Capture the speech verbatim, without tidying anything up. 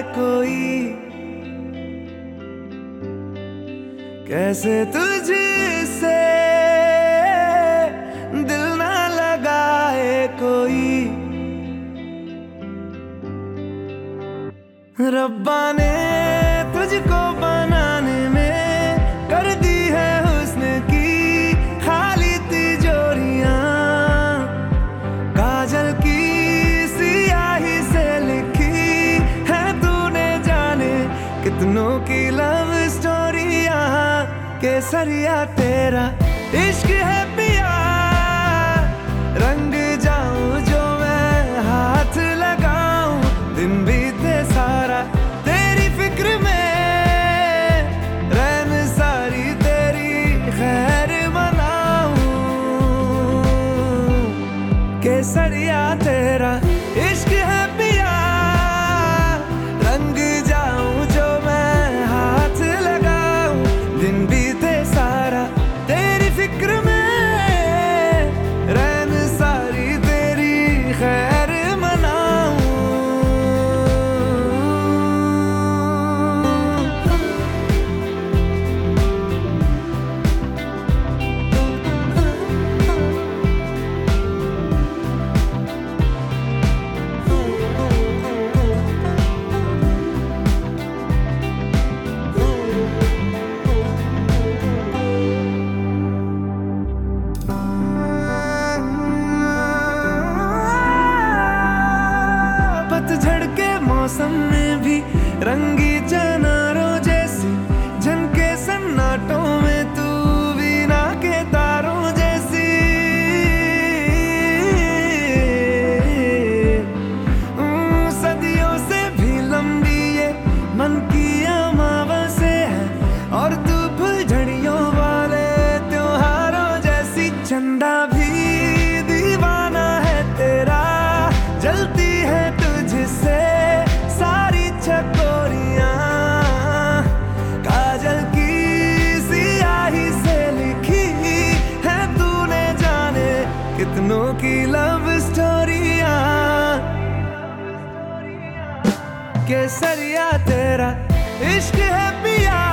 कोई, कैसे तुझसे दिल ना लगाए कोई। रब्बा ने तुझको बनाने में कर दी है हुस्न की खाली तिजोरियां, काजल की सियाही से लिखी है तूने जाने कितनों की लव स्टोरियां। केसरिया तेरा इश्क है पिया, रंग जाऊं जो मैं हाथ लगाऊं, दिन बीते सारा तेरी फिक्र में, रैन सारी तेरी खैर मनाऊं। केसरिया तेरा इश्क है पिया, रंग जाऊं जो मैं हाथ लगाऊं, दिन बीते सारा तेरी फिक्र में, रैन सारी तेरी खैर मनाऊं। पतझड़ के मौसम में भी रंगी चनारों जैसी झनके सन्नाटों में तू वीणा के तारों जैसी। सदियों से भी लंबी ये मन की अमावस्या है, और तू फुलझड़ियों वाले त्योहारों जैसी। चंदा भी दीवाना है तेरा, जलती है तुझसे सारी चकोरियां, काजल की सियाही से लिखी है तूने जाने कितनों की लव स्टोरियां। केसरिया तेरा इश्क है पिया,